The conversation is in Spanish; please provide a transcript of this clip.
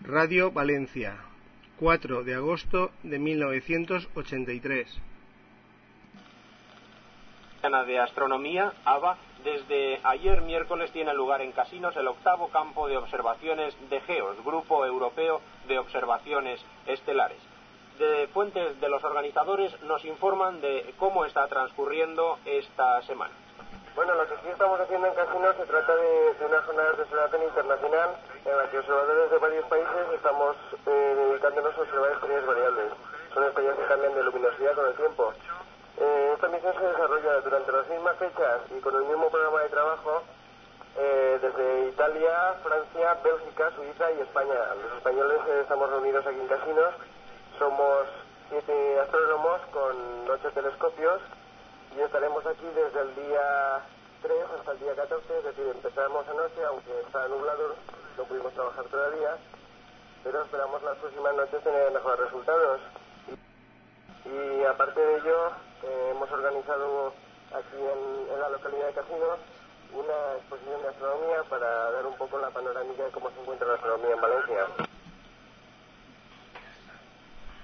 Radio Valencia, 4 de agosto de 1983. De astronomía, ABA, desde ayer miércoles tiene lugar en Casinos el 8º campo de observaciones de GEOS, Grupo Europeo de Observaciones Estelares. De fuentes de los organizadores nos informan de cómo está transcurriendo esta semana. Bueno, lo que sí estamos haciendo en Casinos se trata de una jornada de observación internacional en la que observadores de varios países estamos dedicándonos a observar estrellas variables. Son estrellas que cambian de luminosidad con el tiempo. Esta misión se desarrolla durante las mismas fechas y con el mismo programa de trabajo desde Italia, Francia, Bélgica, Suiza y España. Los españoles estamos reunidos aquí en Casinos. Somos 7 astrónomos con 8 telescopios y estaremos aquí desde el día 3 hasta el día 14, es decir, empezamos anoche, aunque está nublado, no pudimos trabajar todavía, pero esperamos las próximas noches tener mejores resultados. Y aparte de ello, hemos organizado aquí en la localidad de Casinos una exposición de astronomía para dar un poco la panorámica de cómo se encuentra la astronomía en Valencia.